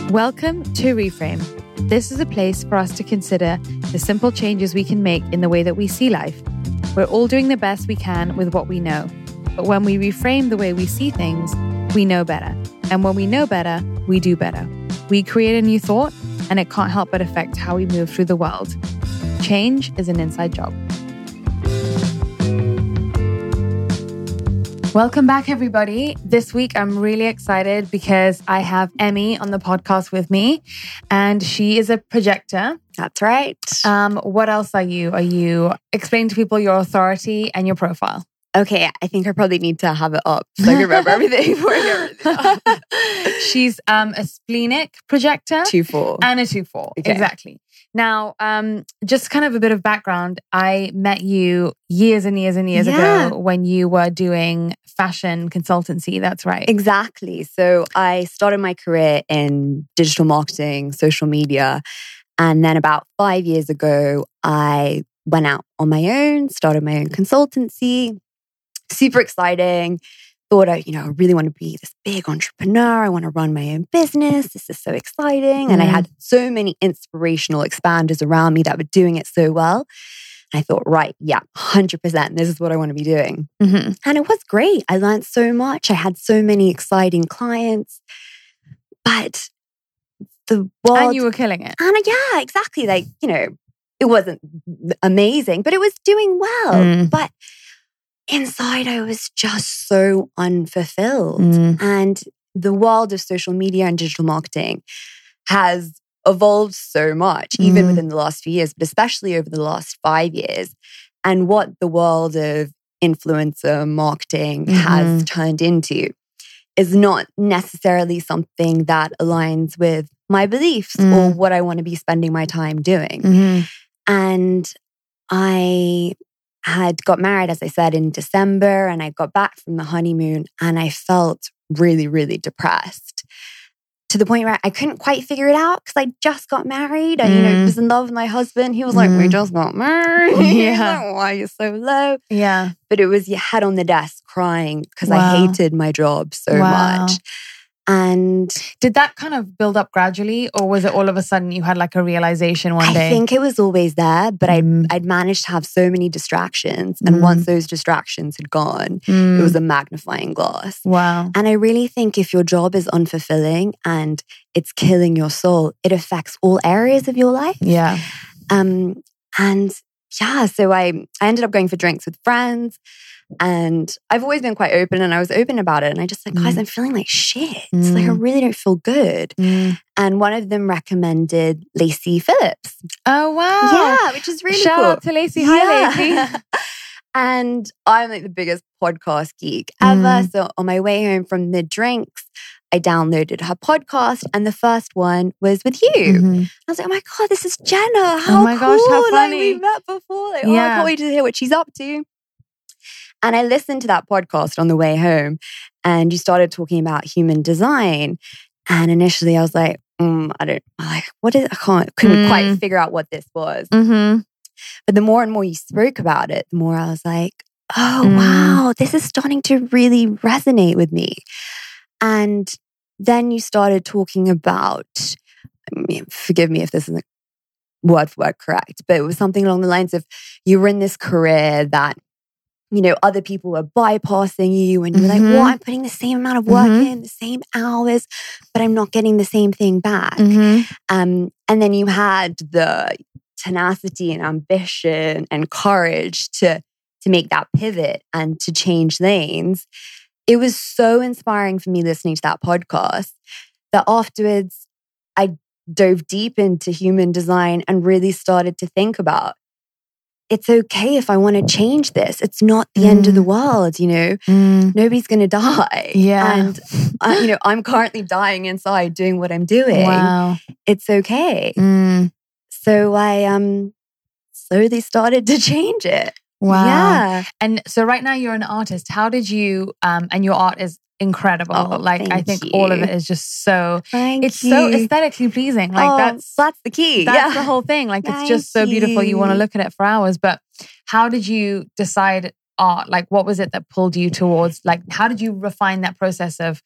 Welcome to Reframe. This is a place for us to consider the simple changes we can make in the way that we see life. We're all doing the best we can with what we know. But when we reframe the way we see things, we know better. And when we know better, we do better. We create a new thought, and it can't help but affect how we move through the world. Change is an inside job. Welcome back, everybody. This week, I'm really excited because I have Emmy on the podcast with me, and she is a projector. That's right. What else are you? Explain to people your authority and your profile. Okay, I think I probably need to have it up so I can remember everything before I get everything up. She's a splenic projector. 2-4. And a 2-4. Okay. Exactly. Now, just kind of a bit of background. I met you years and years and years ago when you were doing fashion consultancy. That's right. Exactly. So I started my career in digital marketing, social media. And then about 5 years ago, I went out on my own, started my own consultancy. Super exciting. Thought I really want to be this big entrepreneur. I want to run my own business. This is so exciting. And I had so many inspirational expanders around me that were doing it so well. And I thought, right, 100%. This is what I want to be doing. Mm-hmm. And it was great. I learned so much. I had so many exciting clients. But the world... And you were killing it. And yeah, exactly. It wasn't amazing, but it was doing well. But inside, I was just so unfulfilled. And the world of social media and digital marketing has evolved so much, even within the last few years, but especially over the last 5 years. And what the world of influencer marketing has turned into is not necessarily something that aligns with my beliefs or what I want to be spending my time doing. And I had got married, as I said, in December, and I got back from the honeymoon and I felt really, really depressed to the point where I couldn't quite figure it out because I just got married. I was in love with my husband. He was like, we just got married. Like, why are you so low? Yeah. But it was your head on the desk crying because I hated my job so much. And did that kind of build up gradually, or was it all of a sudden you had like a realization one day? I think it was always there, but I'd managed to have so many distractions. And once those distractions had gone, it was a magnifying glass. Wow. And I really think if your job is unfulfilling and it's killing your soul, it affects all areas of your life. Yeah. So I ended up going for drinks with friends. And I've always been quite open, and I was open about it. And I just like, guys, I'm feeling like shit. It's like, I really don't feel good. And one of them recommended Lacy Phillips. Oh, wow. Yeah, which is really Shout cool. out to Lacy. Hi, Lacy. And I'm like the biggest podcast geek ever. So on my way home from the drinks, I downloaded her podcast, and the first one was with you. I was like, oh my God, this is Jenna. How my gosh, how cool. funny. Like, we met before. Like, I can't wait to hear what she's up to. And I listened to that podcast on the way home, and you started talking about human design. And initially I was like, couldn't quite figure out what this was. But the more and more you spoke about it, the more I was like, oh, wow, this is starting to really resonate with me. And then you started talking about, forgive me if this isn't word for word correct, but it was something along the lines of you were in this career that, other people were bypassing you, and you were like, well, I'm putting the same amount of work in, the same hours, but I'm not getting the same thing back. And then you had the tenacity and ambition and courage to make that pivot and to change lanes. It was so inspiring for me listening to that podcast that afterwards I dove deep into human design and really started to think about, it's okay if I want to change this. It's not the end of the world, Nobody's going to die. Yeah. And, I'm currently dying inside doing what I'm doing. Wow. It's okay. So I slowly started to change it. Wow. Yeah. And so right now you're an artist. How did you, and your art is incredible. I think all of it is just so, so aesthetically pleasing. That's the key. That's the whole thing. It's just so beautiful. You want to look at it for hours. But how did you decide art? What was it that pulled you towards, how did you refine that process of,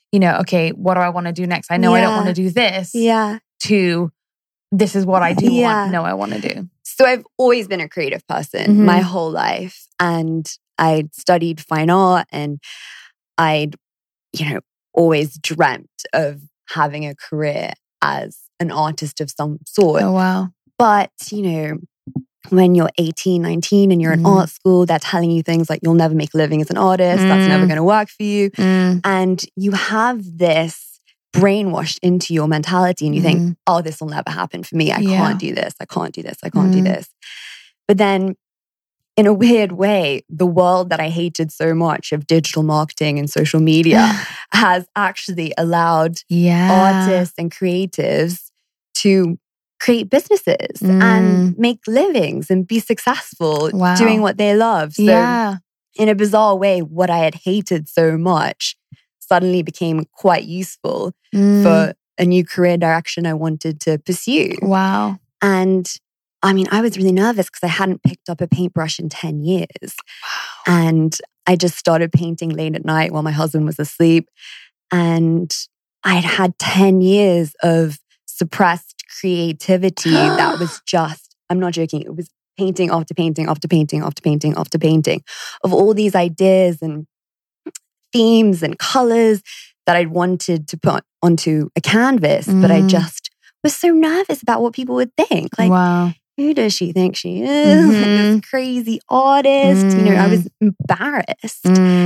okay, what do I want to do next? I know I don't want to do this. Yeah. To this is what I do I want to do. So I've always been a creative person my whole life. And I studied fine art, and I'd, always dreamt of having a career as an artist of some sort. Oh, wow. But, when you're 18, 19 and you're in art school, they're telling you things like you'll never make a living as an artist. That's never going to work for you. And you have this brainwashed into your mentality and you think, oh, this will never happen for me. I can't do this. I can't do this. I can't do this. But then in a weird way, the world that I hated so much of digital marketing and social media has actually allowed artists and creatives to create businesses and make livings and be successful doing what they love. So in a bizarre way, what I had hated so much suddenly became quite useful for a new career direction I wanted to pursue. Wow. And I was really nervous because I hadn't picked up a paintbrush in 10 years. Wow. And I just started painting late at night while my husband was asleep. And I'd had 10 years of suppressed creativity that was just, I'm not joking, it was painting after painting after painting after painting after painting of all these ideas and themes and colors that I'd wanted to put onto a canvas, but I just was so nervous about what people would think. Like, wow. Who does she think she is? Like this crazy artist. I was embarrassed.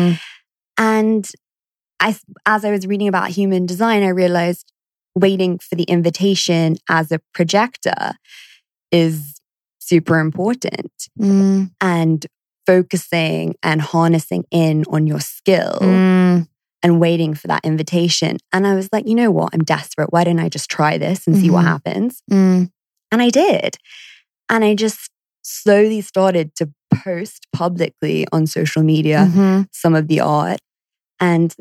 And as I was reading about human design, I realized waiting for the invitation as a projector is super important. And focusing and harnessing in on your skill and waiting for that invitation. And I was like, you know what? I'm desperate. Why don't I just try this and see what happens? And I did. And I just slowly started to post publicly on social media some of the art. And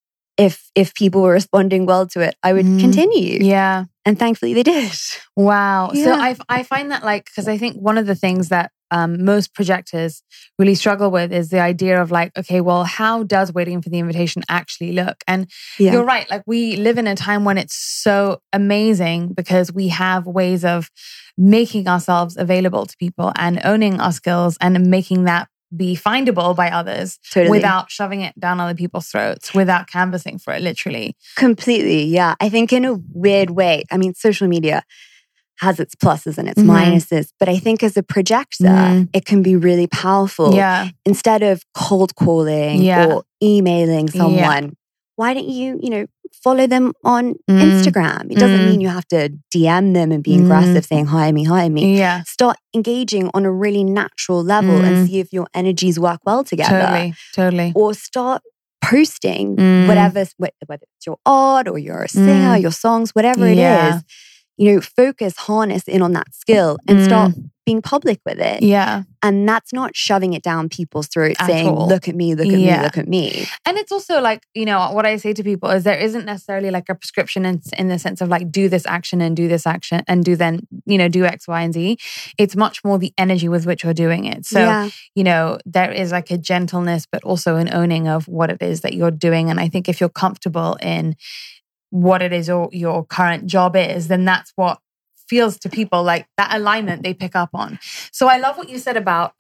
if people were responding well to it, I would continue. Yeah. And thankfully they did. Wow. Yeah. So I find that because I think one of the things that most projectors really struggle with is the idea of okay, well, how does waiting for the invitation actually look? And you're right. We live in a time when it's so amazing because we have ways of making ourselves available to people and owning our skills and making that be findable by others without shoving it down other people's throats, without canvassing for it, literally. Completely, yeah. I think in a weird way, social media has its pluses and its minuses, but I think as a projector, it can be really powerful. Yeah. Instead of cold calling or emailing someone, why don't you, follow them on Instagram? It doesn't mean you have to DM them and be aggressive saying, hire me. Yeah. Start engaging on a really natural level and see if your energies work well together. Totally. Or start posting whether it's your art or you're a singer, your songs, whatever it is. Focus, harness in on that skill and start being public with it. Yeah. And that's not shoving it down people's throats saying, look at me, look at me, look at me. And it's also what I say to people is there isn't necessarily a prescription in the sense of do this action and do this action and do X, Y, and Z. It's much more the energy with which you're doing it. So, there is a gentleness, but also an owning of what it is that you're doing. And I think if you're comfortable in what it is your current job is, then that's what feels to people like that alignment they pick up on. So I love what you said about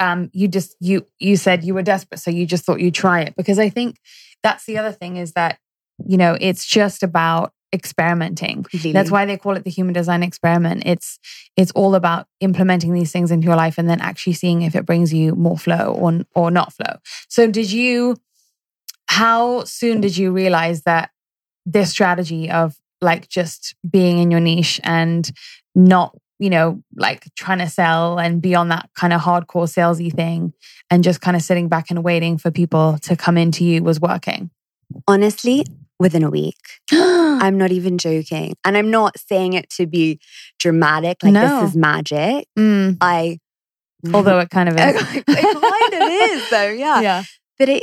you said you were desperate, so you just thought you'd try it. Because I think that's the other thing is that, it's just about experimenting. Completely. That's why they call it the human design experiment. It's all about implementing these things into your life and then actually seeing if it brings you more flow or not flow. So how soon did you realize that this strategy of just being in your niche and not, trying to sell and be on that kind of hardcore salesy thing and just kind of sitting back and waiting for people to come into you was working? Honestly, within a week. I'm not even joking. And I'm not saying it to be dramatic, this is magic. Although it kind of is. It kind of is though, yeah. But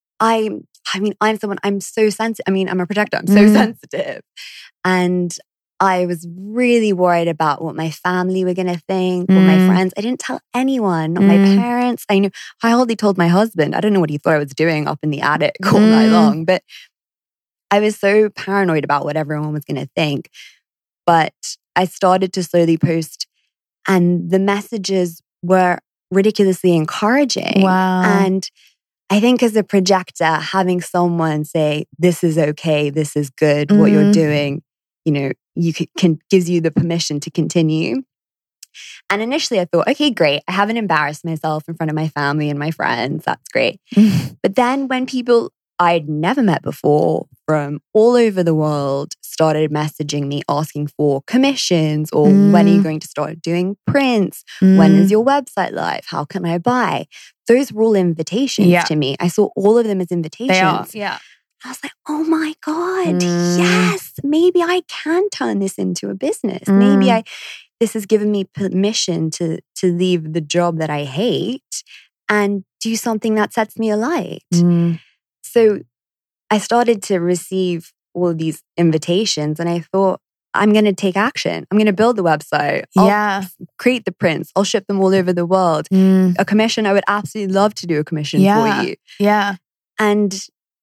I'm so sensitive. I'm a projector. I'm so sensitive. And I was really worried about what my family were going to think, what my friends. I didn't tell anyone, not my parents. I hardly told my husband. I don't know what he thought I was doing up in the attic all night long. But I was so paranoid about what everyone was going to think. But I started to slowly post, and the messages were ridiculously encouraging. Wow. And I think as a projector, having someone say, this is okay, this is good, what you're doing, you know, you can gives you the permission to continue. And initially I thought, okay, great. I haven't embarrassed myself in front of my family and my friends. That's great. But then when people I'd never met before from all over the world started messaging me asking for commissions or when are you going to start doing prints? When is your website live? How can I buy? Those were all invitations to me. I saw all of them as invitations. They are, yeah. I was like, oh my God, yes, maybe I can turn this into a business. Maybe this has given me permission to leave the job that I hate and do something that sets me alight. So I started to receive all of these invitations and I thought, I'm going to take action. I'm going to build the website. I'll create the prints. I'll ship them all over the world. A commission, I would absolutely love to do a commission for you. Yeah. And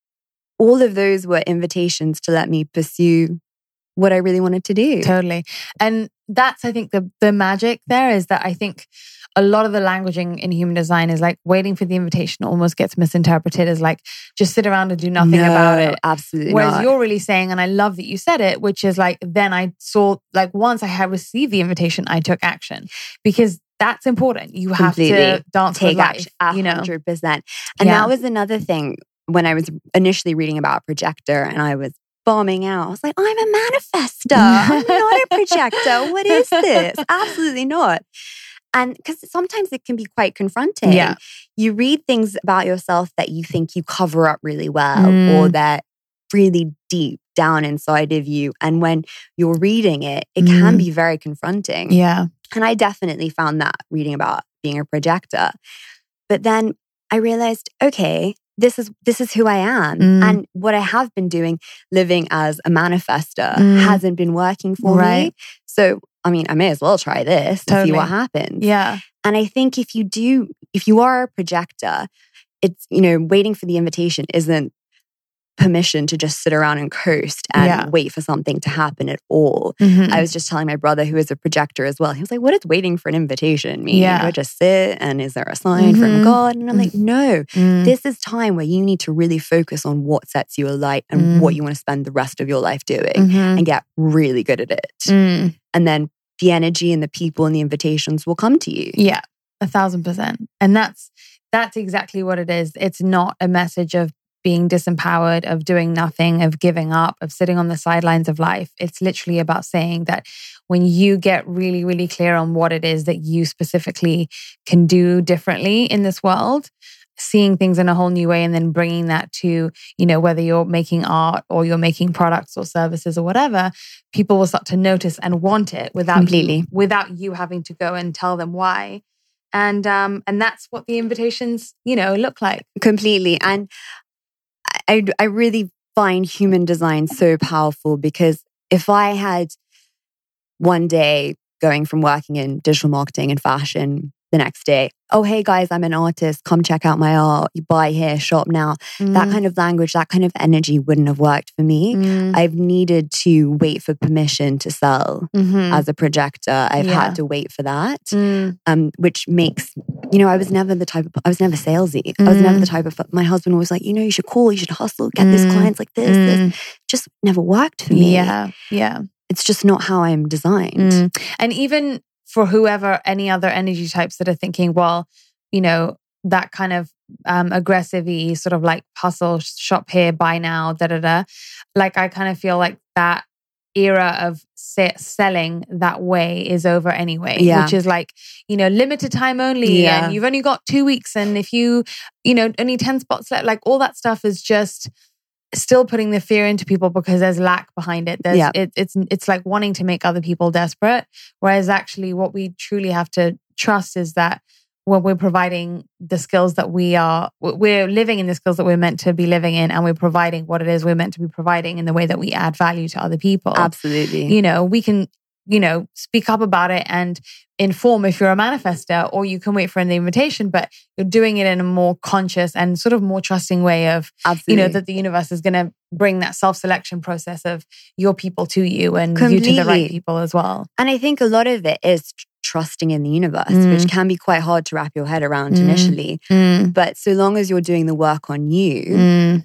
all of those were invitations to let me pursue what I really wanted to do. Totally. And that's, I think, the magic there is that I think a lot of the languaging in human design is like waiting for the invitation almost gets misinterpreted as like, just sit around and do nothing about it. Absolutely Whereas not. you're really saying, and I love that you said it, which is like, then I saw, like once I had received the invitation, I took action because that's important. You have to dance take with life, action, 100%. And that was another thing when I was initially reading about projector and I was bombing out. I was like, I'm a manifestor. I'm not a projector. What is this? Absolutely not. And because sometimes it can be quite confronting. Yeah. You read things about yourself that you think you cover up really well or that really deep down inside of you. And when you're reading it, it can be very confronting. Yeah. And I definitely found that reading about being a projector. But then I realized, okay, this is who I am. And what I have been doing, living as a manifestor, hasn't been working for me. So, I mean, I may as well try this to see what happens. Yeah. And I think if you are a projector, it's, waiting for the invitation isn't permission to just sit around and coast and wait for something to happen at all. I was just telling my brother who is a projector as well. He was like, what does waiting for an invitation mean? Do I just sit and is there a sign from God? And I'm like, no, this is time where you need to really focus on what sets you alight and what you want to spend the rest of your life doing and get really good at it. And then the energy and the people and the invitations will come to you. Yeah, 1,000%. And that's exactly what it is. It's not a message of being disempowered, of doing nothing, of giving up, of sitting on the sidelines of life. It's literally about saying that when you get really, really clear on what it is that you specifically can do differently in this world, seeing things in a whole new way and then bringing that to, whether you're making art or you're making products or services or whatever, people will start to notice and want it without you having to go and tell them why. And that's what the invitations, look like. Completely. And I really find human design so powerful because if I had one day going from working in digital marketing and fashion, the next day, oh, hey guys, I'm an artist. Come check out my art. You buy here, shop now. That kind of language, that kind of energy wouldn't have worked for me. I've needed to wait for permission to sell as a projector. I've had to wait for that, which makes, I was never salesy. I was never the type of, my husband was like, you should call, you should hustle, get this clients like this. Just never worked for me. Yeah. It's just not how I'm designed. And even for whoever, any other energy types that are thinking, well, that kind of aggressive-y sort of like hustle, shop here, buy now, like I kind of feel like that era of selling that way is over anyway, which is like, limited time only and you've only got 2 weeks and if you, only 10 spots left, like all that stuff is just still putting the fear into people because there's lack behind it. It's like wanting to make other people desperate. Whereas actually what we truly have to trust is that when we're providing the skills that we're living in the skills that we're meant to be living in and we're providing what it is we're meant to be providing in the way that we add value to other people. Absolutely. We can speak up about it and inform if you're a manifester, or you can wait for the invitation, but you're doing it in a more conscious and sort of more trusting way of, Absolutely. that the universe is going to bring that self-selection process of your people to you and Completely. you to the right people as well. And I think a lot of it is trusting in the universe, which can be quite hard to wrap your head around initially. But so long as you're doing the work on you,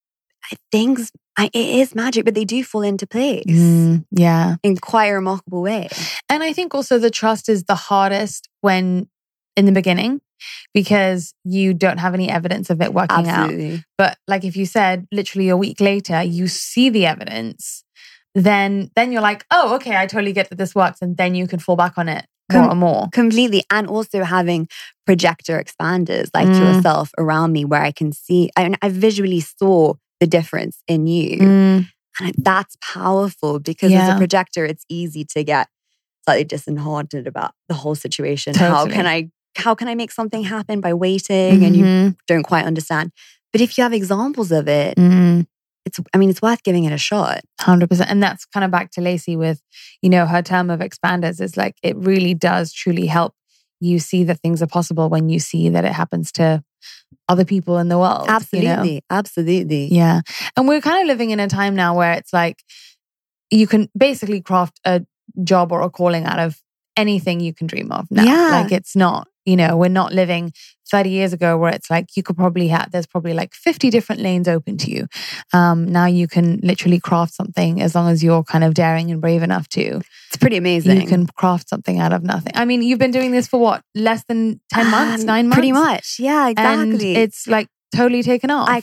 it is magic, but they do fall into place. Yeah. In quite a remarkable way. And I think also the trust is the hardest when in the beginning, because you don't have any evidence of it working out. But like if you said literally a week later, you see the evidence, then you're like, oh, okay, I totally get that this works. And then you can fall back on it more and more. Completely. And also having projector expanders like yourself around me where I can see, I visually saw the difference in you. And that's powerful because as a projector, it's easy to get slightly disheartened about the whole situation. Totally. How can I make something happen by waiting and you don't quite understand? But if you have examples of it, it's worth giving it a shot. 100%. And that's kind of back to Lacey with, her term of expanders is like, it really does truly help you see that things are possible when you see that it happens to other people in the world. Absolutely. Absolutely. Yeah. And we're kind of living in a time now where it's like, you can basically craft a job or a calling out of anything you can dream of now. Yeah. Like it's not, we're not living 30 years ago where it's like you could probably there's probably like 50 different lanes open to you. Now you can literally craft something as long as you're kind of daring and brave enough to. It's pretty amazing. You can craft something out of nothing. I mean, you've been doing this for what? Less than 10 months, 9 months? Pretty much. Yeah, exactly. And it's like totally taken off.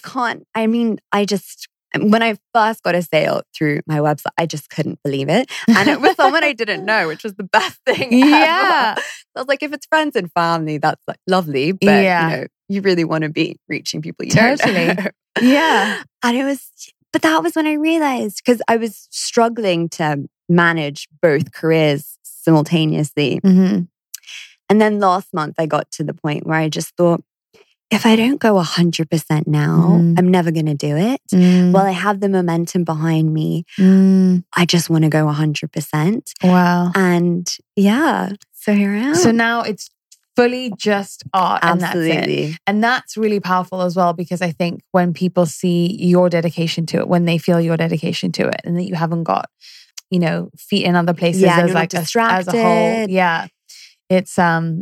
When I first got a sale through my website, I just couldn't believe it. And it was someone I didn't know, which was the best thing ever. I was like, if it's friends and family, that's like lovely. But you really want to be reaching people you don't know. Yeah. And but that was when I realized, because I was struggling to manage both careers simultaneously. And then last month I got to the point where I just thought, if I don't go 100% now, I'm never going to do it. While I have the momentum behind me, I just want to go 100%. Wow. And so here I am. So now it's fully just art. Absolutely. And that's it. And that's really powerful as well, because I think when people see your dedication to it, when they feel your dedication to it, and that you haven't got, feet in other places as like as a whole. Yeah. It's,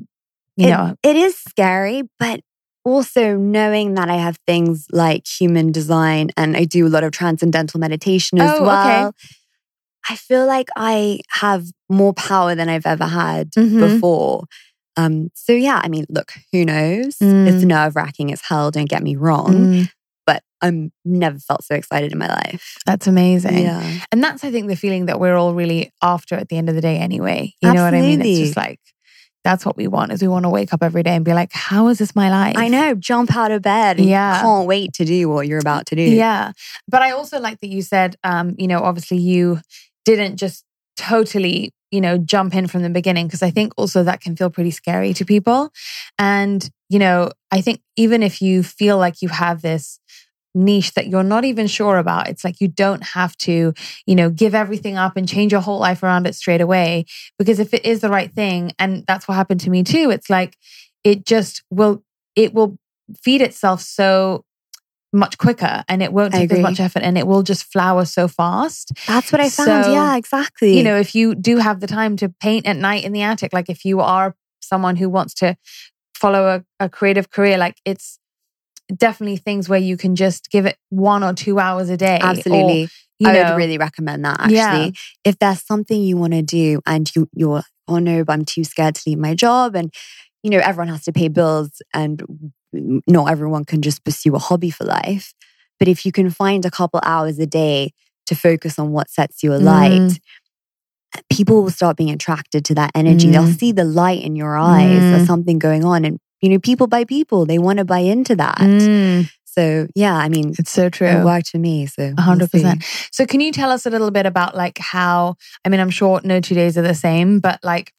it is scary, but also knowing that I have things like human design and I do a lot of transcendental meditation as well. Okay. I feel like I have more power than I've ever had before. So yeah, I mean, look, who knows? It's nerve-wracking as hell, don't get me wrong. But I've never felt so excited in my life. That's amazing. Yeah. And that's, I think, the feeling that we're all really after at the end of the day anyway. You know what I mean? It's just like, that's what we want, is we want to wake up every day and be like, how is this my life? I know, jump out of bed and can't wait to do what you're about to do. Yeah. But I also like that you said, obviously you didn't just totally, jump in from the beginning, because I think also that can feel pretty scary to people. And, I think even if you feel like you have this niche that you're not even sure about, it's like you don't have to, give everything up and change your whole life around it straight away. Because if it is the right thing, and that's what happened to me too, it's like it will feed itself so much quicker, and it won't take as much effort, and it will just flower so fast. That's what I found. Yeah, exactly. If you do have the time to paint at night in the attic, like if you are someone who wants to follow a creative career, like it's definitely things where you can just give it 1 or 2 hours a day. Absolutely. Or, I would really recommend that, actually. Yeah. If there's something you want to do and you're, oh no, but I'm too scared to leave my job, and everyone has to pay bills and not everyone can just pursue a hobby for life. But if you can find a couple hours a day to focus on what sets you alight, people will start being attracted to that energy. They'll see the light in your eyes. There's something going on. And, people by people, they want to buy into that. So yeah, I mean, it's so true. It worked for me. So 100%. So can you tell us a little bit about like how, I mean, I'm sure no 2 days are the same, but like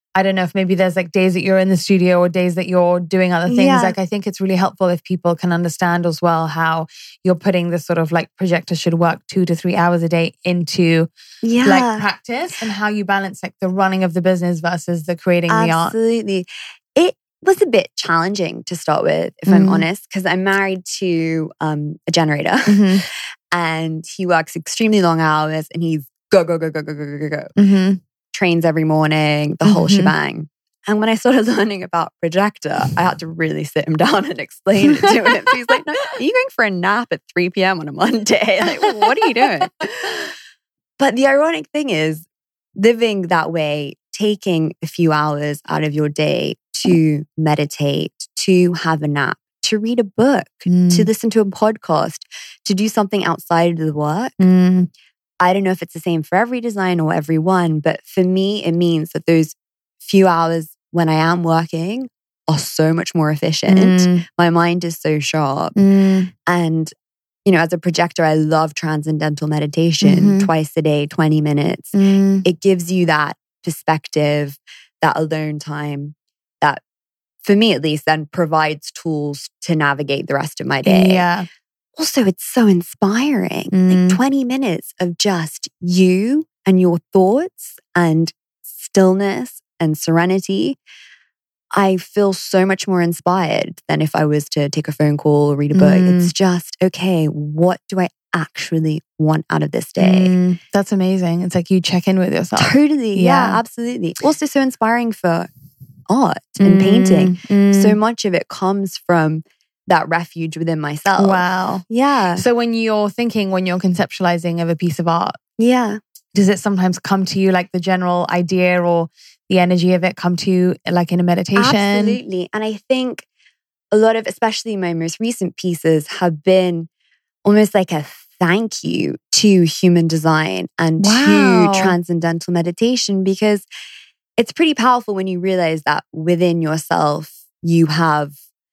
I don't know if maybe there's like days that you're in the studio or days that you're doing other things. Yeah. Like I think it's really helpful if people can understand as well how you're putting this sort of like projector should work 2 to 3 hours a day into like practice, and how you balance like the running of the business versus the creating the art. Absolutely. It was a bit challenging to start with, if I'm honest, because I'm married to a generator and he works extremely long hours and he's go. Trains every morning, the whole shebang. And when I started learning about projector, I had to really sit him down and explain it to him. So he's like, no, are you going for a nap at 3 p.m. on a Monday? Like, what are you doing? But the ironic thing is, living that way, taking a few hours out of your day to meditate, to have a nap, to read a book, to listen to a podcast, to do something outside of the work. I don't know if it's the same for every design or everyone, but for me, it means that those few hours when I am working are so much more efficient. My mind is so sharp. And, you know, as a projector, I love transcendental meditation twice a day, 20 minutes. It gives you that perspective, that alone time that, for me at least, then provides tools to navigate the rest of my day. Yeah. Also, it's so inspiring. Like 20 minutes of just you and your thoughts and stillness and serenity. I feel so much more inspired than if I was to take a phone call or read a book. It's just, okay, what do I actually want out of this day? That's amazing. It's like you check in with yourself. Totally. Yeah, absolutely. Also so inspiring for art and painting. So much of it comes from that refuge within myself. Wow. Yeah. So when you're conceptualizing of a piece of art, does it sometimes come to you like the general idea or the energy of it come to you like in a meditation? Absolutely. And I think a lot of, especially my most recent pieces, have been almost like a thank you to human design and to transcendental meditation, because it's pretty powerful when you realize that within yourself, you have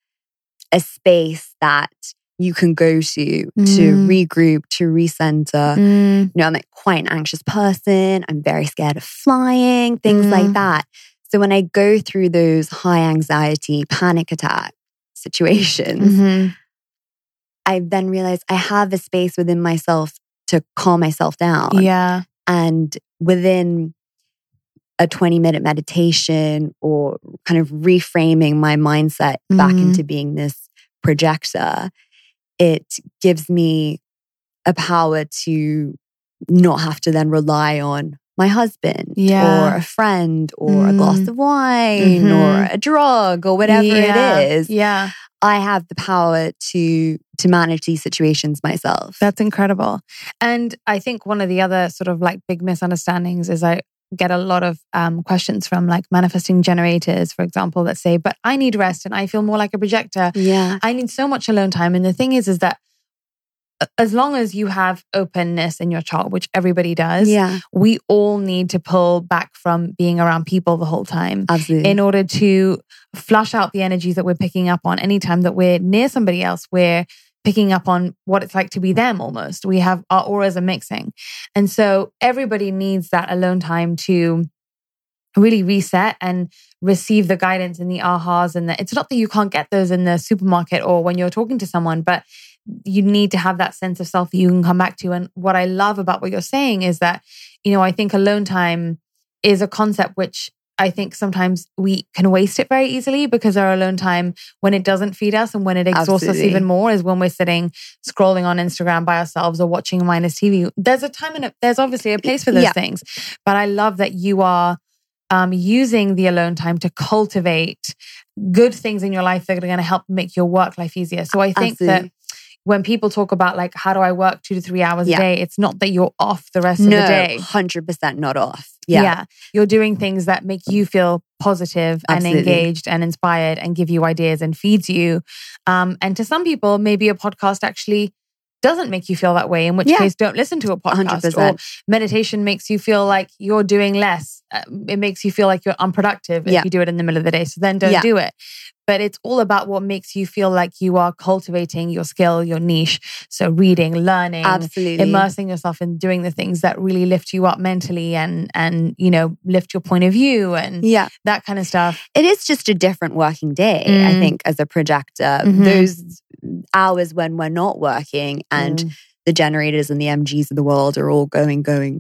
a space that you can go to regroup, to recenter. You know, I'm like quite an anxious person. I'm very scared of flying, things like that. So when I go through those high anxiety, panic attack situations, I then realize I have a space within myself to calm myself down. Yeah. And within a 20-minute meditation or kind of reframing my mindset back into being this projector, it gives me a power to not have to then rely on my husband or a friend or a glass of wine or a drug or whatever it is. Yeah. I have the power to manage these situations myself. That's incredible. And I think one of the other sort of like big misunderstandings is I get a lot of questions from like manifesting generators, for example, that say, but I need rest and I feel more like a projector. Yeah. I need so much alone time. And the thing is that as long as you have openness in your chart, which everybody does, we all need to pull back from being around people the whole time. Absolutely. In order to flush out the energies that we're picking up on. Anytime that we're near somebody else, we're picking up on what it's like to be them almost. We have our auras are mixing. And so everybody needs that alone time to really reset and receive the guidance and the ahas. And it's not that you can't get those in the supermarket or when you're talking to someone, but you need to have that sense of self that you can come back to. And what I love about what you're saying is that, you know, I think alone time is a concept which I think sometimes we can waste it very easily, because our alone time, when it doesn't feed us and when it exhausts us even more, is when we're sitting scrolling on Instagram by ourselves or watching mindless TV. There's a time and there's obviously a place for those things. But I love that you are using the alone time to cultivate good things in your life that are going to help make your work life easier. So I think that when people talk about like, how do I work 2 to 3 hours a day? It's not that you're off the rest of the day. 100% not off. Yeah. You're doing things that make you feel positive and engaged and inspired and give you ideas and feeds you. And to some people, maybe a podcast actually doesn't make you feel that way, in which case don't listen to a podcast. 100%. Or meditation makes you feel like you're doing less. It makes you feel like you're unproductive if you do it in the middle of the day. So then don't do it. but it's all about what makes you feel like you are cultivating your skill, your niche. So reading, learning, Absolutely. immersing yourself in doing the things that really lift you up mentally and lift your point of view and that kind of stuff. It is just a different working day, I think, as a projector. Those hours when we're not working and the generators and the MGs of the world are all going.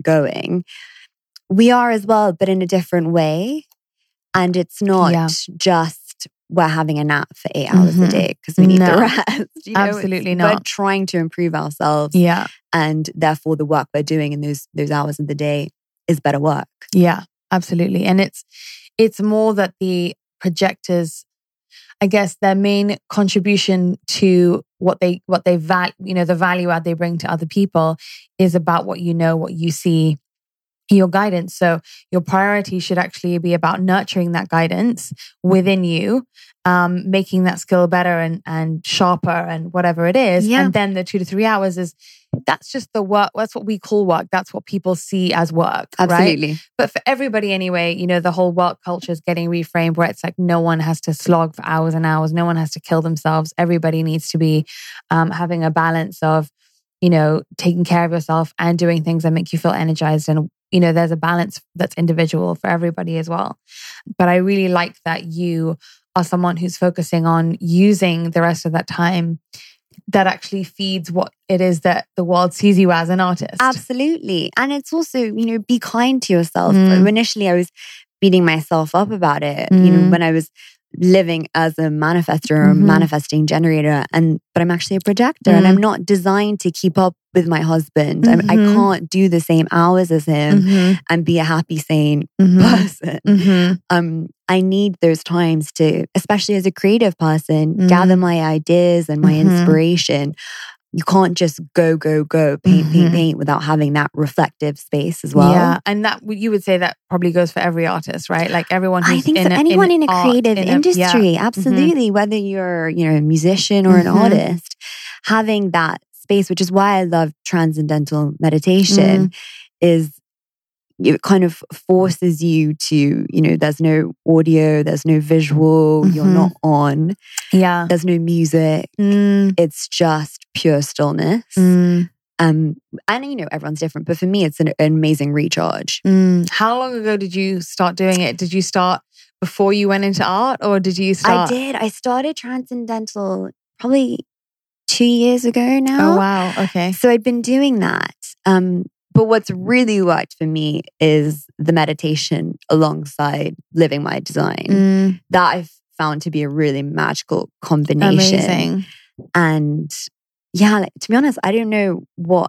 We are as well, but in a different way. And it's not just we're having a nap for 8 hours a day because we need the rest. Absolutely not. We're trying to improve ourselves. Yeah. And therefore the work we're doing in those hours of the day is better work. Yeah, absolutely. And it's more that the projectors, I guess their main contribution to what they value, the value add they bring to other people is about what you see, your guidance. So your priority should actually be about nurturing that guidance within you, making that skill better and sharper and whatever it is. Yeah. And then the 2 to 3 hours that's just the work. That's what we call work. That's what people see as work. Absolutely. Right? But for everybody anyway, the whole work culture is getting reframed where it's like no one has to slog for hours and hours. No one has to kill themselves. Everybody needs to be having a balance of, taking care of yourself and doing things that make you feel energized. And, there's a balance that's individual for everybody as well. But I really like that you are someone who's focusing on using the rest of that time that actually feeds what it is that the world sees you as an artist. Absolutely. And it's also, be kind to yourself. Initially, I was beating myself up about it, when I was living as a manifestor or manifesting generator, but I'm actually a projector and I'm not designed to keep up with my husband. I can't do the same hours as him and be a happy, sane person. I need those times to, especially as a creative person, gather my ideas and my inspiration. You can't just go, paint without having that reflective space as well. Yeah, and that you would say that probably goes for every artist, right? Like everyone who's I think for anyone in a creative industry, absolutely. Whether you're, a musician or an artist, having that space, which is why I love transcendental meditation, is it kind of forces you to, there's no audio, there's no visual, you're not on. Yeah. There's no music. It's just pure stillness. And everyone's different, but for me, it's an amazing recharge. How long ago did you start doing it? Did you start before you went into art or did you start? I did. I started Transcendental probably 2 years ago now. Oh, wow. Okay. So I'd been doing that. But what's really worked for me is the meditation alongside living my design. That I've found to be a really magical combination. Amazing. And to be honest, I don't know what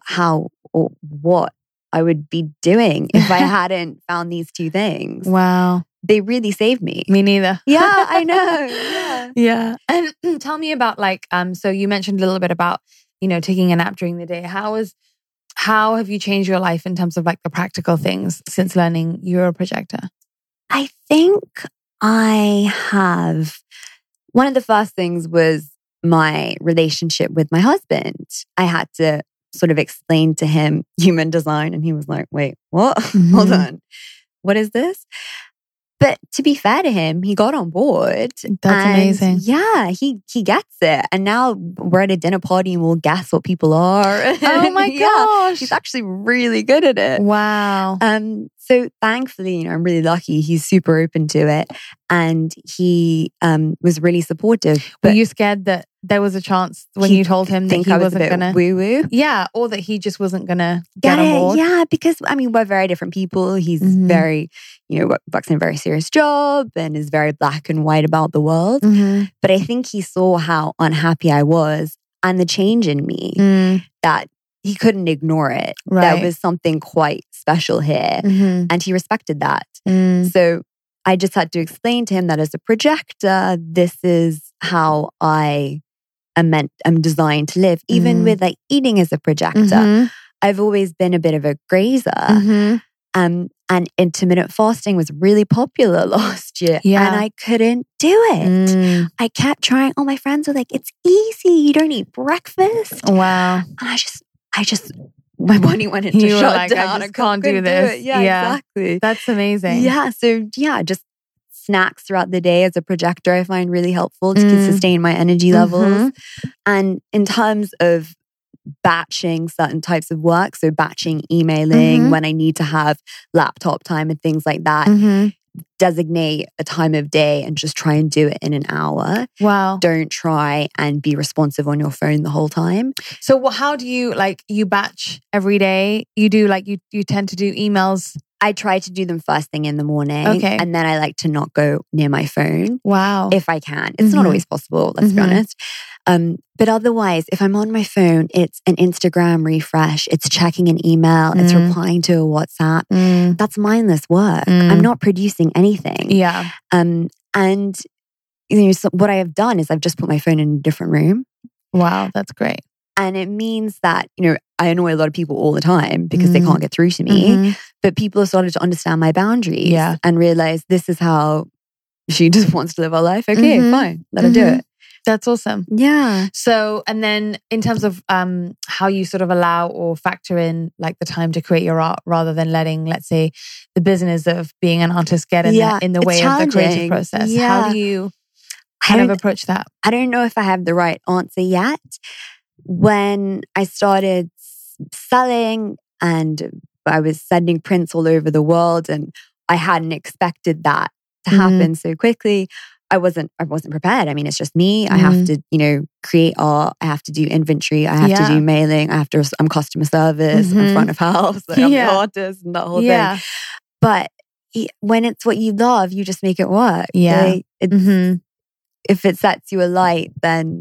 I would be doing if I hadn't found these two things. Wow. They really saved me. Me neither. Yeah, I know. Yeah. And tell me about so you mentioned a little bit about, taking a nap during the day. How have you changed your life in terms of the practical things since learning you're a projector? I think I have. One of the first things was my relationship with my husband. I had to sort of explain to him human design and he was like, wait, what? Hold on. What is this? But to be fair to him, he got on board. That's amazing. Yeah, he gets it. And now we're at a dinner party and we'll guess what people are. Oh my gosh. He's actually really good at it. Wow. So thankfully, I'm really lucky. He's super open to it. And he was really supportive. Were you scared that there was a chance when you told him that he wasn't going to woo-woo? Yeah, or that he just wasn't going to get on board? Yeah, because we're very different people. He's very, works in a very serious job and is very black and white about the world. But I think he saw how unhappy I was and the change in me that he couldn't ignore it. Right. There was something quite special here. And he respected that. So I just had to explain to him that as a projector, this is how I'm designed to live. Even with eating as a projector, I've always been a bit of a grazer. And intermittent fasting was really popular last year. Yeah. And I couldn't do it. I kept trying. All my friends were like, it's easy. You don't eat breakfast. Wow. And I just my body went into shutdown. I just can't do this. Yeah, exactly. That's amazing. Yeah. So just snacks throughout the day as a projector I find really helpful to sustain my energy levels. And in terms of batching certain types of work, so batching emailing when I need to have laptop time and things like that, designate a time of day and just try and do it in an hour. Wow. Don't try and be responsive on your phone the whole time. So how do you, like, you batch every day? You do, like, you tend to do emails? I try to do them first thing in the morning. Okay. And then I like to not go near my phone. Wow. If I can. It's not always possible, let's be honest. But otherwise, if I'm on my phone, it's an Instagram refresh, it's checking an email, it's replying to a WhatsApp. That's mindless work. I'm not producing anything. Yeah. And so what I have done is I've just put my phone in a different room. Wow, that's great. And it means that, I annoy a lot of people all the time because they can't get through to me. But people have started to understand my boundaries and realize this is how she just wants to live her life. Okay, fine. Let her do it. That's awesome. Yeah. So, and then in terms of how you sort of allow or factor in like the time to create your art rather than letting, let's say, the business of being an artist get in the way of the creative process. Yeah. How do you kind of approach that? I don't know if I have the right answer yet. When I started selling and I was sending prints all over the world and I hadn't expected that to happen so quickly, I wasn't prepared. I mean, it's just me. I have to, create art. I have to do inventory. I have to do mailing. I'm customer service. I'm front of house. I'm the artist and that whole thing. But when it's what you love, you just make it work. Yeah. If it sets you alight, then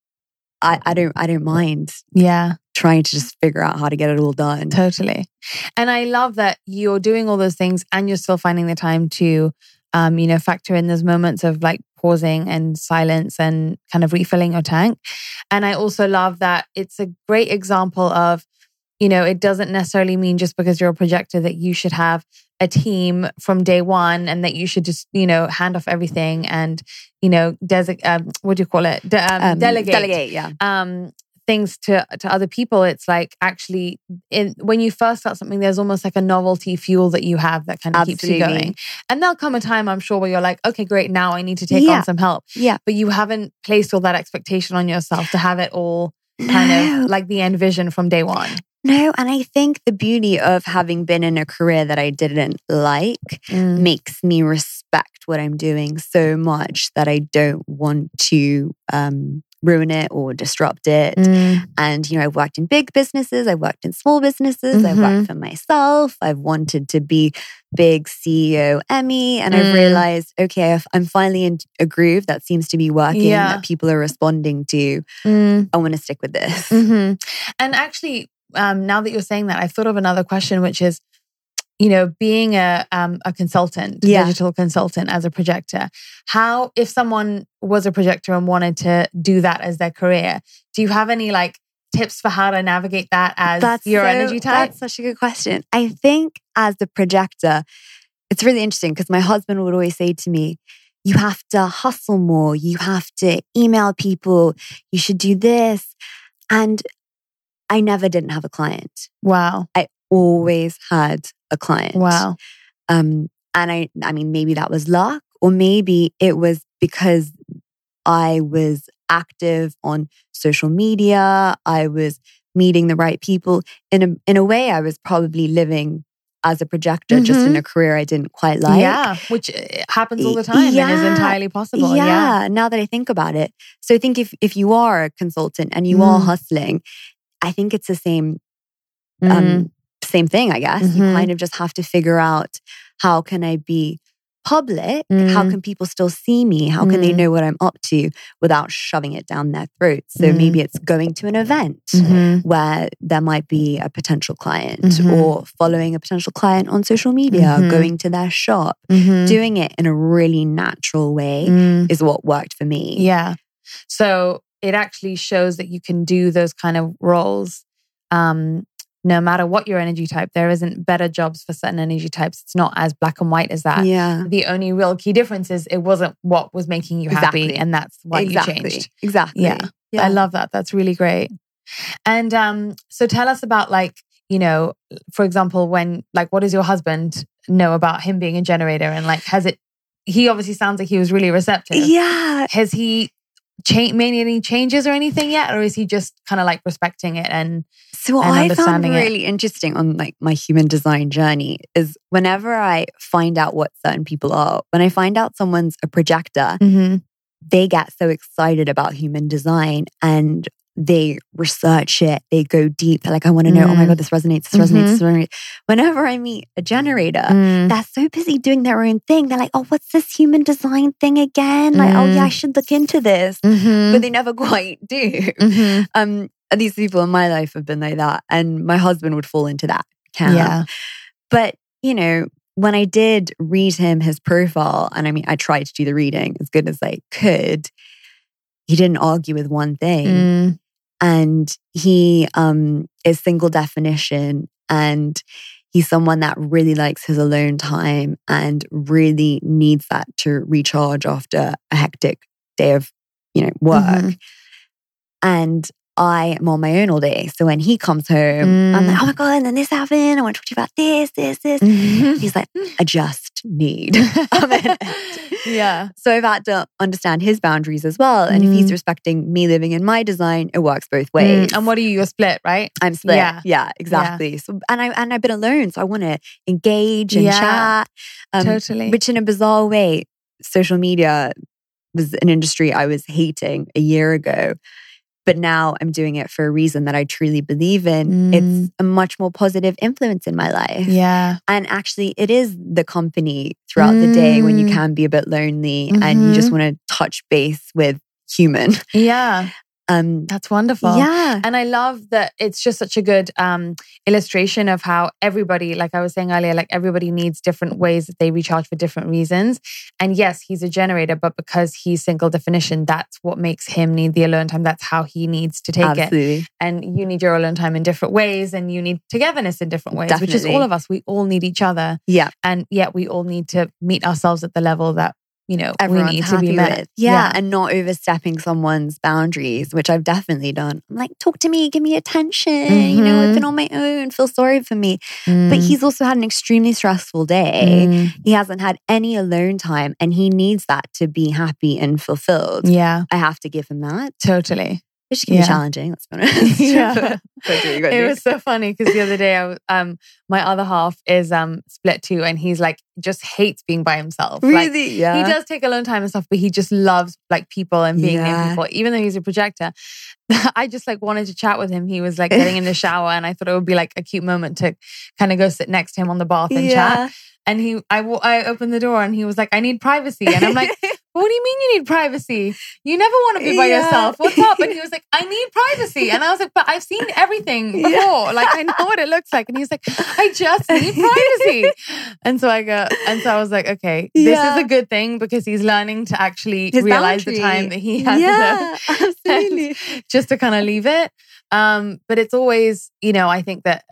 I don't mind. Yeah. Trying to just figure out how to get it all done. Totally. And I love that you're doing all those things and you're still finding the time to, factor in those moments of like pausing and silence and kind of refilling your tank. And I also love that it's a great example of, it doesn't necessarily mean just because you're a projector that you should have a team from day one and that you should just, hand off everything and, what do you call it? Delegate. Yeah. Things to other people. It's like actually when you first start something, there's almost like a novelty fuel that you have that kind of keeps you going. And there'll come a time, I'm sure, where you're like, okay, great, now I need to take on some help. Yeah. But you haven't placed all that expectation on yourself to have it all kind of like the end vision from day one. No, and I think the beauty of having been in a career that I didn't like makes me respect what I'm doing so much that I don't want to ruin it or disrupt it. And, I've worked in big businesses, I've worked in small businesses, I've worked for myself, I've wanted to be big CEO Emmy, and I've realized, okay, if I'm finally in a groove that seems to be working, that people are responding to, I want to stick with this. And actually, now that you're saying that, I thought of another question, which is, being a consultant, digital consultant as a projector, how, if someone was a projector and wanted to do that as their career, do you have any like tips for how to navigate that as your energy type? That's such a good question. I think as a projector, it's really interesting because my husband would always say to me, you have to hustle more, you have to email people, you should do this. And I never didn't have a client. Wow. I always had a client. Wow. And I mean, maybe that was luck, or maybe it was because I was active on social media. I was meeting the right people. In a way, I was probably living as a projector, just in a career I didn't quite like. Yeah, which happens all the time and is entirely possible. Yeah, now that I think about it. So I think if you are a consultant and you are hustling, I think it's the same thing, I guess. You kind of just have to figure out, how can I be public? How can people still see me? How can they know what I'm up to without shoving it down their throats? So maybe it's going to an event where there might be a potential client, or following a potential client on social media, going to their shop, doing it in a really natural way is what worked for me. Yeah. So it actually shows that you can do those kind of roles no matter what your energy type. There isn't better jobs for certain energy types. It's not as black and white as that. Yeah. The only real key difference is it wasn't what was making you happy, and that's why you changed. Exactly. Yeah. I love that. That's really great. And so tell us about, like, for example, when, like, what does your husband know about him being a generator, and like, has it he obviously sounds like he was really receptive. Yeah. Has he made any changes or anything yet? Or is he just kind of like respecting it and So what I found really interesting on like my human design journey is whenever I find out what certain people are, when I find out someone's a projector, they get so excited about human design and they research it. They go deep. They're like, I want to know, oh my God, this resonates, this resonates, this resonates. Whenever I meet a generator, they're so busy doing their own thing. They're like, oh, what's this human design thing again? Like, oh yeah, I should look into this. But they never quite do. These people in my life have been like that. And my husband would fall into that camp. Yeah. But, you know, when I did read him his profile, and I mean, I tried to do the reading as good as I could, he didn't argue with one thing. And he is single definition, and he's someone that really likes his alone time and really needs that to recharge after a hectic day of, you know, work. And I am on my own all day. So when he comes home, I'm like, oh my God, and then this happened. I want to talk to you about this. He's like, I just need a minute. Yeah. So I've had to understand his boundaries as well. And if he's respecting me living in my design, it works both ways. And what are you? You're split, right? I'm split. Yeah, exactly. Yeah. So and I've been alone. So I want to engage and chat. Totally. Which in a bizarre way, social media was an industry I was hating a year ago. But now I'm doing it for a reason that I truly believe in. It's a much more positive influence in my life. Yeah. And actually, it is the company throughout the day when you can be a bit lonely and you just want to touch base with human. Yeah. That's wonderful. Yeah. And I love that it's just such a good illustration of how everybody, like I was saying earlier, like everybody needs different ways that they recharge for different reasons. And yes, he's a generator, but because he's single definition, that's what makes him need the alone time. That's how he needs to take it. And you need your alone time in different ways, and you need togetherness in different ways, which is all of us. We all need each other. Yeah. And yet we all need to meet ourselves at the level that, you know, everyone's we need happy to be met. With. Yeah. And not overstepping someone's boundaries, which I've definitely done. I'm like, talk to me, give me attention. You know, I've been on my own, feel sorry for me. But he's also had an extremely stressful day. He hasn't had any alone time and he needs that to be happy and fulfilled. Yeah. I have to give him that. Totally. Which can be challenging, let's be honest. It was so funny because the other day my other half is split too, and he's like just hates being by himself. Really? He does take alone time and stuff, but he just loves like people and being near people, even though he's a projector. I just like wanted to chat with him. He was like getting in the shower, and I thought it would be like a cute moment to kind of go sit next to him on the bath and chat. And I opened the door and he was like, I need privacy. And I'm like, what do you mean you need privacy? You never want to be by yourself. What's up? And he was like, I need privacy. And I was like, but I've seen everything before. Like, I know what it looks like. And he's like, I just need privacy. And so I was like, okay, this is a good thing because he's learning to actually realize the time that he has. Yeah, absolutely. Just to kind of leave it. But it's always, you know, I think that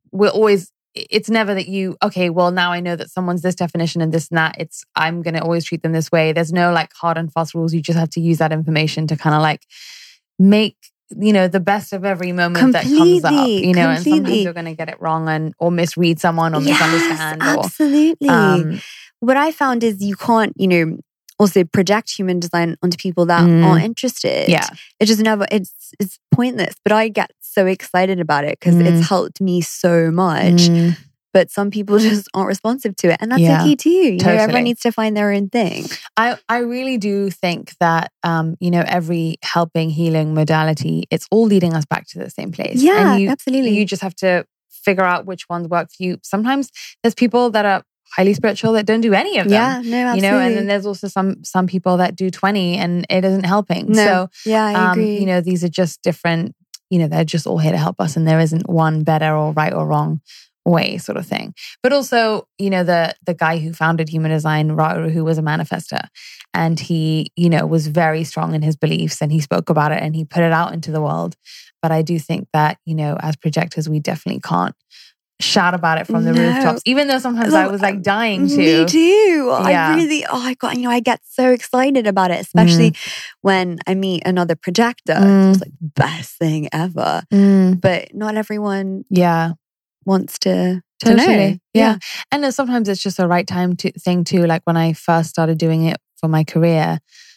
it's never that okay, well, now I know that someone's this definition and this and that. I'm going to always treat them this way. There's no like hard and fast rules. You just have to use that information to kind of like make, you know, the best of every moment that comes up, you know, and sometimes you're going to get it wrong or misread someone or misunderstand. Absolutely. What I found is you can't, you know, also project human design onto people that aren't interested. Yeah. It's just it's pointless. But I get so excited about it because it's helped me so much. But some people just aren't responsive to it. And that's okay too. You know, everyone needs to find their own thing. I really do think that, you know, every helping, healing modality, it's all leading us back to the same place. Yeah, and absolutely. You just have to figure out which ones work for you. Sometimes there's people that are highly spiritual that don't do any of them. Yeah, no, absolutely. You know, and then there's also some people that do 20 and it isn't helping. No. So, I agree. You know, these are just different, you know, they're just all here to help us and there isn't one better or right or wrong way sort of thing. But also, you know, the guy who founded Human Design, Ra, who was a manifester, and he, you know, was very strong in his beliefs and he spoke about it and he put it out into the world. But I do think that, you know, as projectors, we definitely can't shout about it from the rooftops, even though sometimes I was like dying to. Me too. Yeah. I get so excited about it, especially when I meet another projector. It's like the best thing ever. But not everyone wants to Totally. Yeah. And then sometimes it's just the right thing too. Like when I first started doing it for my career,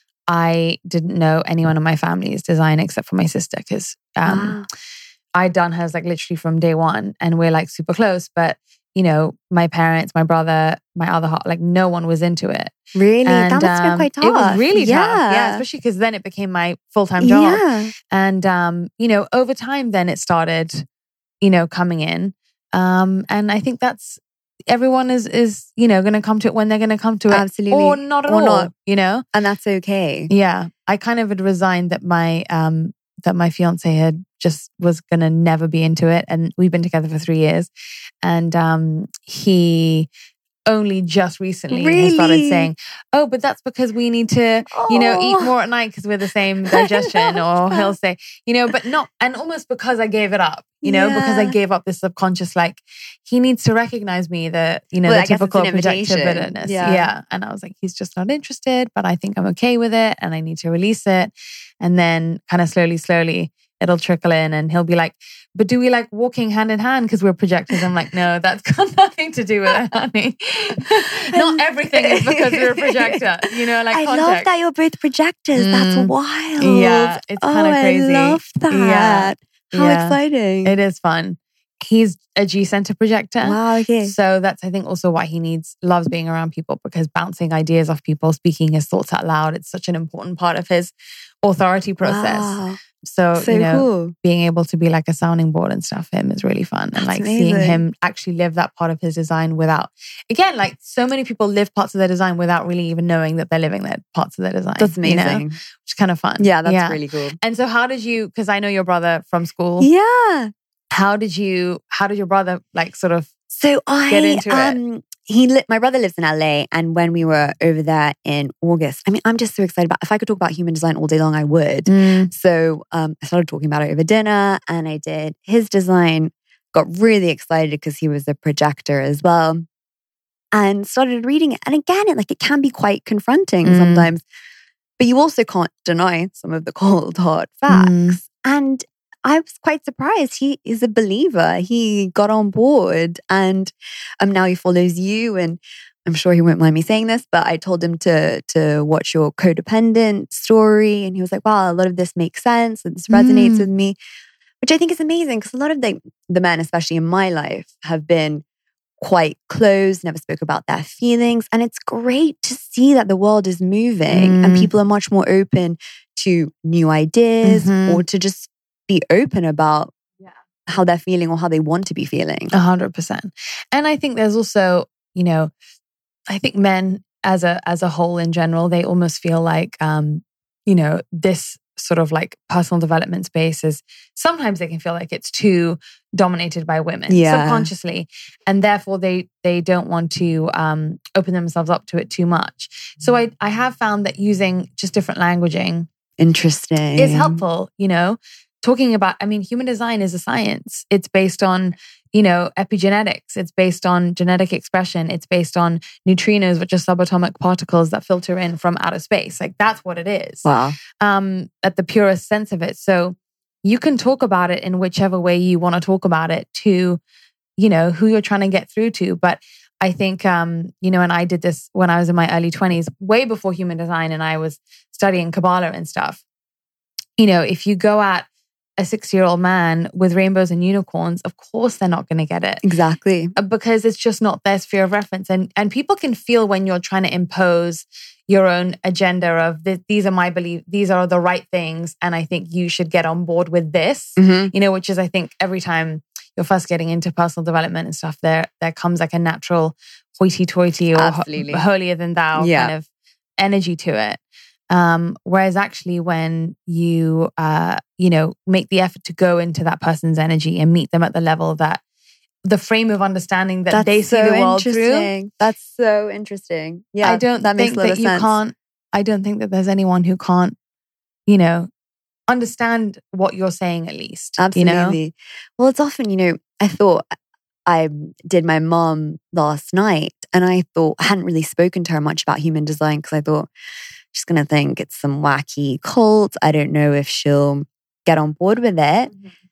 I didn't know anyone in my family's design except for my sister because I'd done hers like literally from day one and we're like super close. But, you know, my parents, my brother, my other half, like no one was into it. Really? And, that must have been quite tough. It was really tough. Yeah, especially because then it became my full-time job. Yeah. And, you know, over time then it started, you know, coming in. And I think that's, everyone is you know, going to come to it when they're going to come to it. Absolutely. Or not at all, you know? And that's okay. Yeah. I kind of had resigned that my fiance had just was going to never be into it. And we've been together for 3 years. And he only just recently has started saying, oh, but that's because we need to, you know, eat more at night because we're the same digestion. Or he'll say, you know, but not, and almost because I gave it up, you know, because I gave up this subconscious, like, he needs to recognize me, the, you know, the typical projector bitterness. Yeah. And I was like, he's just not interested, but I think I'm okay with it and I need to release it. And then kind of slowly, it'll trickle in and he'll be like, but do we like walking hand in hand because we're projectors? I'm like, no, that's got nothing to do with it, honey. Not everything is because we're a projector, you know, like I love that you're both projectors. That's wild. Yeah, it's kind of crazy. I love that. How exciting. It is fun. He's a G-center projector. Wow, okay. So that's, I think, also why he loves being around people, because bouncing ideas off people, speaking his thoughts out loud, it's such an important part of his authority process. Wow. So you know, cool. Being able to be like a sounding board and stuff for him is really fun. And like seeing him actually live that part of his design without, again, like so many people live parts of their design without really even knowing that they're living their parts of their design. That's amazing. You know? Which is kind of fun. Yeah, that's really cool. And so how did you, because I know your brother from school. Yeah. How did your brother like sort of get into it? My brother lives in LA, and when we were over there in August, I mean, I'm just so excited about, if I could talk about human design all day long, I would. So I started talking about it over dinner, and I did his design, got really excited because he was a projector as well, and started reading it. And again, it can be quite confronting sometimes, but you also can't deny some of the cold, hard facts. And I was quite surprised. He is a believer. He got on board, and now he follows you. And I'm sure he won't mind me saying this, but I told him to watch your codependent story, and he was like, "Wow, a lot of this makes sense, and this resonates with me," which I think is amazing, because a lot of the men, especially in my life, have been quite closed, never spoke about their feelings, and it's great to see that the world is moving and people are much more open to new ideas or to just be open about how they're feeling or how they want to be feeling. 100%. And I think there's also, you know, I think men as a whole in general, they almost feel like, you know, this sort of like personal development space is, sometimes they can feel like it's too dominated by women subconsciously. And therefore they don't want to open themselves up to it too much. So I have found that using just different languaging is helpful, you know. Talking about, I mean, human design is a science. It's based on, you know, epigenetics. It's based on genetic expression. It's based on neutrinos, which are subatomic particles that filter in from outer space. Like, that's what it is. Wow. At the purest sense of it. So you can talk about it in whichever way you want to talk about it to, you know, who you're trying to get through to. But I think, you know, and I did this when I was in my early 20s, way before human design, and I was studying Kabbalah and stuff. You know, if you go at a 6-year-old man with rainbows and unicorns, of course they're not going to get it. Exactly. Because it's just not their sphere of reference. And people can feel when you're trying to impose your own agenda of these are my beliefs, these are the right things, and I think you should get on board with this. You know, which is, I think, every time you're first getting into personal development and stuff, there comes like a natural hoity-toity or holier than thou kind of energy to it. Whereas actually when you, you know, make the effort to go into that person's energy and meet them at the level that the frame of understanding that they see the world through. That's so interesting. Yeah, I don't think that you can't, I don't think that there's anyone who can't, you know, understand what you're saying at least. Absolutely. You know? Well, it's often, you know, I thought I did my mom last night, and I thought I hadn't really spoken to her much about human design, because I thought, she's going to think it's some wacky cult. I don't know if she'll get on board with it.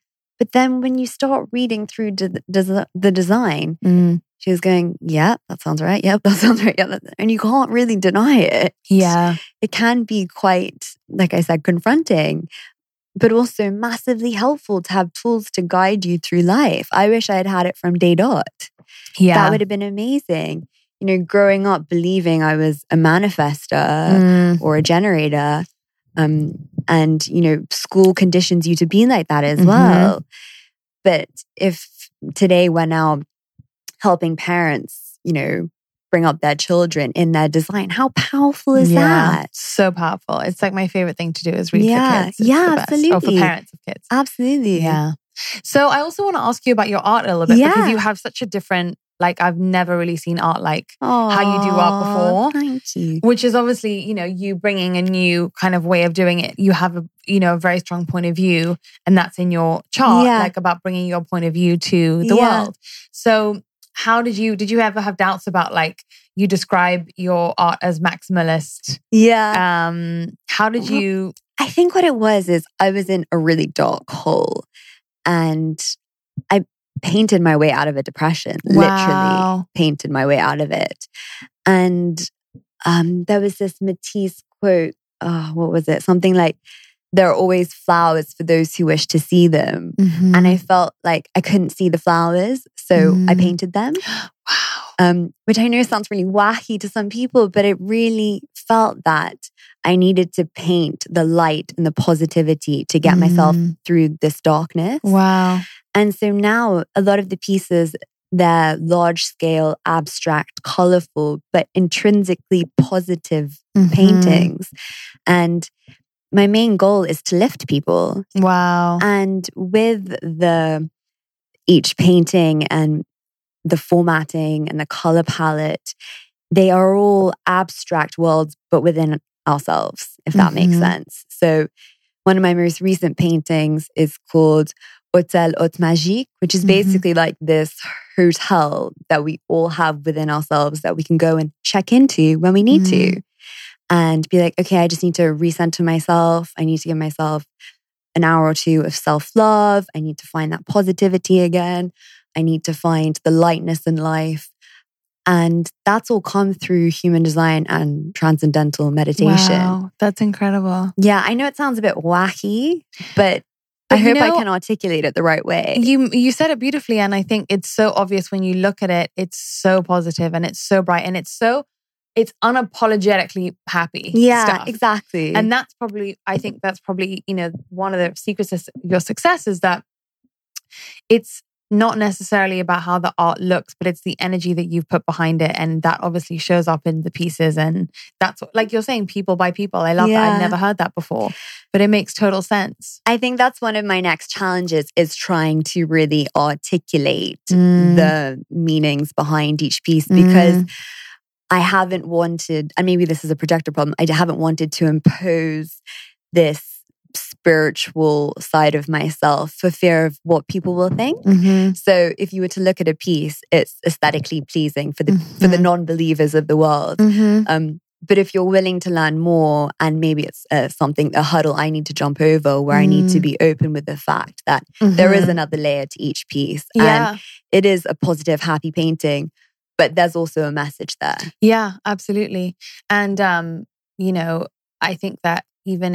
But then when you start reading through the design, she was going, yeah, that sounds right. Yep, that sounds right. Yeah, and you can't really deny it. Yeah. It can be quite, like I said, confronting, but also massively helpful to have tools to guide you through life. I wish I had had it from day dot. Yeah. That would have been amazing. You know, growing up believing I was a manifester or a generator, and, you know, school conditions you to be like that as well. But if today we're now helping parents, you know, bring up their children in their design, how powerful is that? So powerful. It's like my favorite thing to do is read for kids. It's yeah, the best. absolutely. Or for parents of kids. Absolutely. Yeah. So I also want to ask you about your art a little bit because you have such a different, like I've never really seen art like how you do art before. Thank you. Which is obviously, you know, you bringing a new kind of way of doing it. You have a, you know, a very strong point of view, and that's in your chart, like about bringing your point of view to the world. So how did you ever have doubts about, like, you describe your art as maximalist? Yeah. How did you? I think what it was is I was in a really dark hole and I painted my way out of a depression, literally painted my way out of it. And there was this Matisse quote, what was it? Something like, there are always flowers for those who wish to see them. And I felt like I couldn't see the flowers, so I painted them. Wow. Which I know sounds really wacky to some people, but it really felt that I needed to paint the light and the positivity to get myself through this darkness. Wow. And so now a lot of the pieces, they're large scale, abstract, colorful, but intrinsically positive paintings. And my main goal is to lift people. Wow. And with each painting and the formatting and the color palette, they are all abstract worlds, but within ourselves, if that makes sense. So one of my most recent paintings is called Hôtel Haute Magique, which is basically like this hotel that we all have within ourselves that we can go and check into when we need to. And be like, okay, I just need to recenter myself. I need to give myself an hour or two of self-love. I need to find that positivity again. I need to find the lightness in life. And that's all come through human design and transcendental meditation. Wow, that's incredible. Yeah, I know it sounds a bit wacky, but I hope I can articulate it the right way. You said it beautifully, and I think it's so obvious when you look at it. It's so positive and it's so bright and it's unapologetically happy stuff. Exactly. And I think that's probably, you know, one of the secrets of your success is that it's not necessarily about how the art looks, but it's the energy that you've put behind it. And that obviously shows up in the pieces. And that's like you're saying, people by people. I love that. I'd never heard that before, but it makes total sense. I think that's one of my next challenges is trying to really articulate the meanings behind each piece because I haven't wanted, and maybe this is a projector problem, I haven't wanted to impose this spiritual side of myself for fear of what people will think. So if you were to look at a piece, it's aesthetically pleasing for the non-believers of the world. But if you're willing to learn more, and maybe it's a hurdle I need to jump over, where I need to be open with the fact that there is another layer to each piece. And it is a positive, happy painting. But there's also a message there. Yeah, absolutely. And, you know, I think that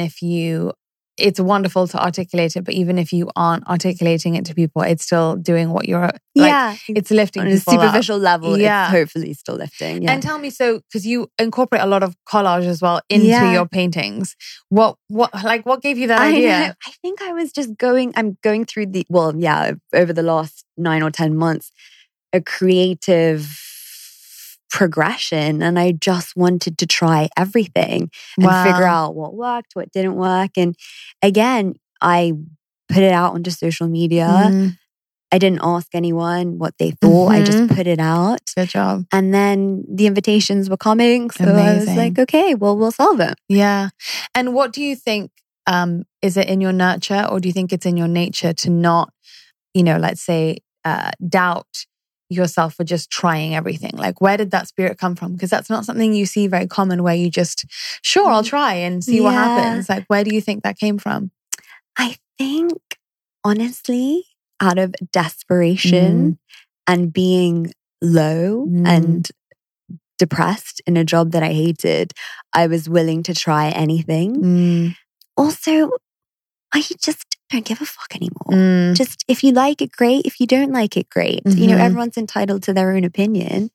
it's wonderful to articulate it, but even if you aren't articulating it to people, it's still doing what you're it's lifting on people a superficial level. Yeah. It's hopefully still lifting. Yeah. And tell me, so because you incorporate a lot of collage as well into your paintings, what gave you that idea? I think I was just going through over the last 9 or 10 months, a creative progression, and I just wanted to try everything and figure out what worked, what didn't work. And again, I put it out onto social media. I didn't ask anyone what they thought. I just put it out. Good job. And then the invitations were coming. So I was like, okay, well, we'll solve it. Yeah. And what do you think, is it in your nurture, or do you think it's in your nature to not, you know, let's say, doubt yourself for just trying everything? Like, where did that spirit come from? Because that's not something you see very common, where you just, sure, I'll try and see what happens. Like, where do you think that came from? I think, honestly, out of desperation and being low and depressed in a job that I hated, I was willing to try anything. Also, I just don't give a fuck anymore. Just if you like it, great. If you don't like it, great. You know, everyone's entitled to their own opinion.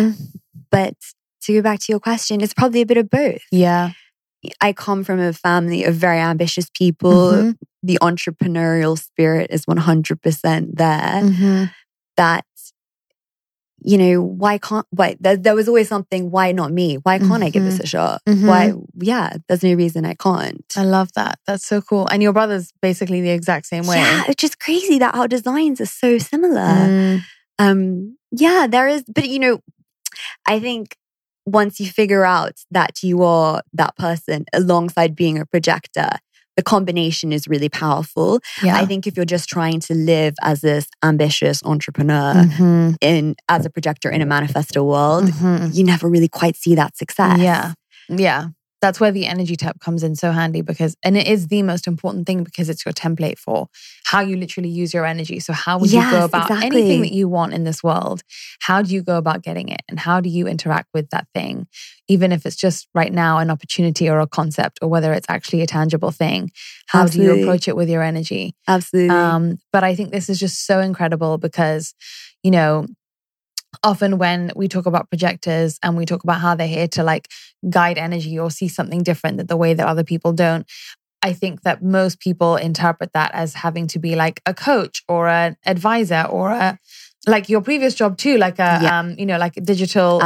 But to go back to your question, it's probably a bit of both. Yeah. I come from a family of very ambitious people. The entrepreneurial spirit is 100% there. That, you know, there was always something, why not me? Why can't I give this a shot? Why? Yeah, there's no reason I can't. I love that. That's so cool. And your brother's basically the exact same way. Yeah, it's just crazy that our designs are so similar. Yeah, there is, but you know, I think once you figure out that you are that person alongside being a projector, the combination is really powerful. Yeah. I think if you're just trying to live as this ambitious entrepreneur as a projector in a manifesto world, you never really quite see that success. Yeah. Yeah. That's where the energy type comes in so handy and it is the most important thing because it's your template for how you literally use your energy. So how would you go about anything that you want in this world? How do you go about getting it? And how do you interact with that thing? Even if it's just right now an opportunity or a concept or whether it's actually a tangible thing, how do you approach it with your energy? Absolutely. But I think this is just so incredible because, you know, often when we talk about projectors and we talk about how they're here to like guide energy or see something different than the way that other people don't, I think that most people interpret that as having to be like a coach or an advisor or like your previous job too, like you know, like a digital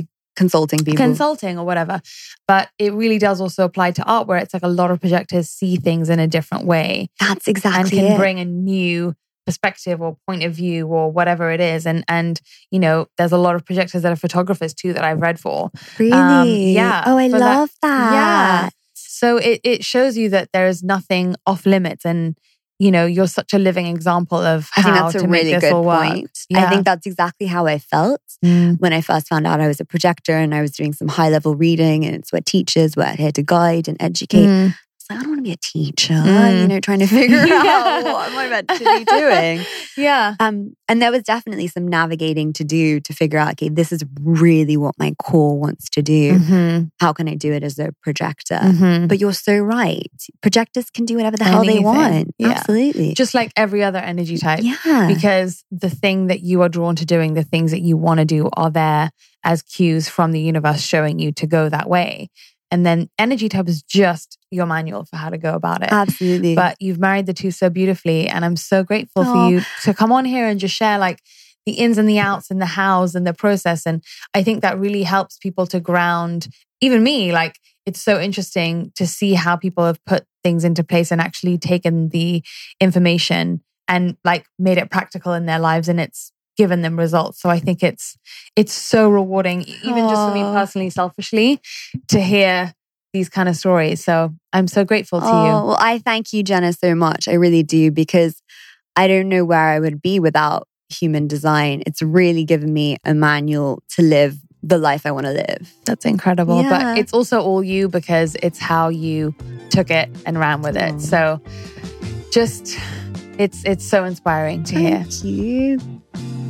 consulting or whatever. But it really does also apply to art where it's like a lot of projectors see things in a different way. That's exactly and can bring a new perspective or point of view or whatever it is. And you know, there's a lot of projectors that are photographers too that I've read for. Really? Yeah. Oh, I love that. Yeah. So it shows you that there is nothing off limits and, you know, you're such a living example of how to make this all work. Yeah. I think that's exactly how I felt when I first found out I was a projector and I was doing some high level reading and it's where teachers were here to guide and educate. I don't want to be a teacher, you know, trying to figure out what am I meant to be doing. Yeah. And there was definitely some navigating to do to figure out, okay, this is really what my core wants to do. How can I do it as a projector? But you're so right. Projectors can do whatever the hell they want. Yeah. Absolutely. Just like every other energy type. Yeah. Because the thing that you are drawn to doing, the things that you want to do are there as cues from the universe showing you to go that way. And then energy type is just your manual for how to go about it. Absolutely. But you've married the two so beautifully. And I'm so grateful for you to come on here and just share like the ins and the outs and the hows and the process. And I think that really helps people to ground, even me, like it's so interesting to see how people have put things into place and actually taken the information and like made it practical in their lives. And it's given them results. So I think it's so rewarding, even just for me personally, selfishly, to hear these kind of stories. So I'm so grateful to you. Well, I thank you, Jenna, so much. I really do, because I don't know where I would be without human design. It's really given me a manual to live the life I want to live. That's incredible. Yeah. But it's also all you because it's how you took it and ran with it. So just, it's so inspiring to hear. Thank you.